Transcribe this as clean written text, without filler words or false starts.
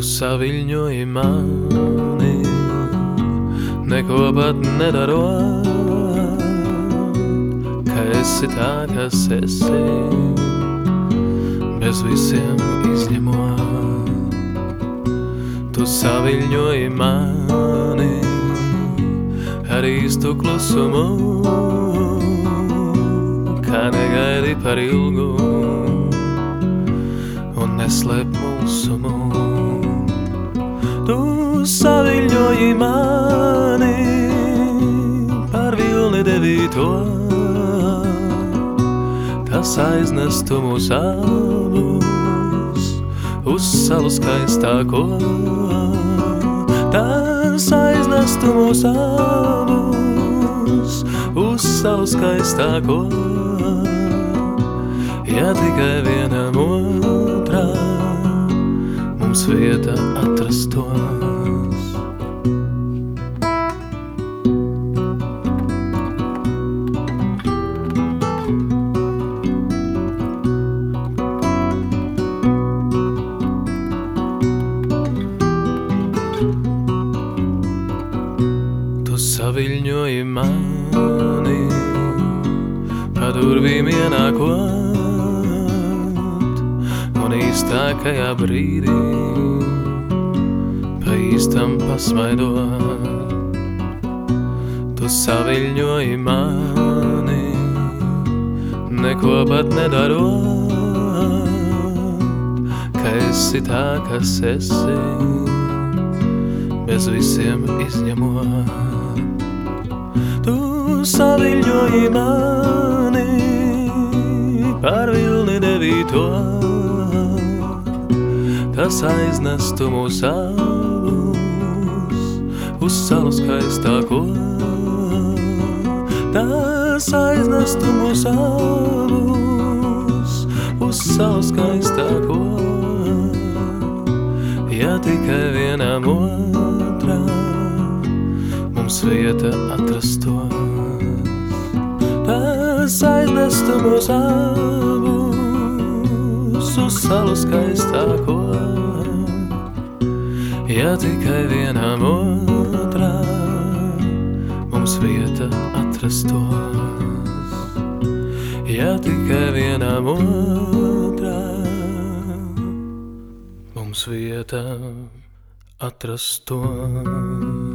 saviļņoji mani, neko pat nedarot, ka esi tā, kas esi, bez visiem izņemot. Tu saviļņoji mani ar īstu klusumu, kā negaidi par ilgu un neslēp mulsumu. Tu saviļņoji mani par vilni devīto, tas aiznestu mūs abus uz salu skaistāko. Tas aiznestu mūs abus uz salu skaistāko, ja tikai vienam otrā mums vieta atrastos. Tu saviļņoji mani pa durvīm ienākot, un īstākajā brīdī pa īstam pasmaidot. Tu saviļņoji mani, neko pat nedarot, ka esi tā, kas esi, bez visiem izņemot. Tu saviļņoji mani par vilni devīto, tas aiznestu mūs abus uz salu skaistāko. Tas aiznestu mūs abus uz salu skaistāko, ja tikai vienam otrā mums vieta atrastos. Tas aiznestu mūs abus uz salu skaistāko, ja tikai vienam otrā mums vieta atrastos. Ja tikai vienam otrā mums vieta atrastos.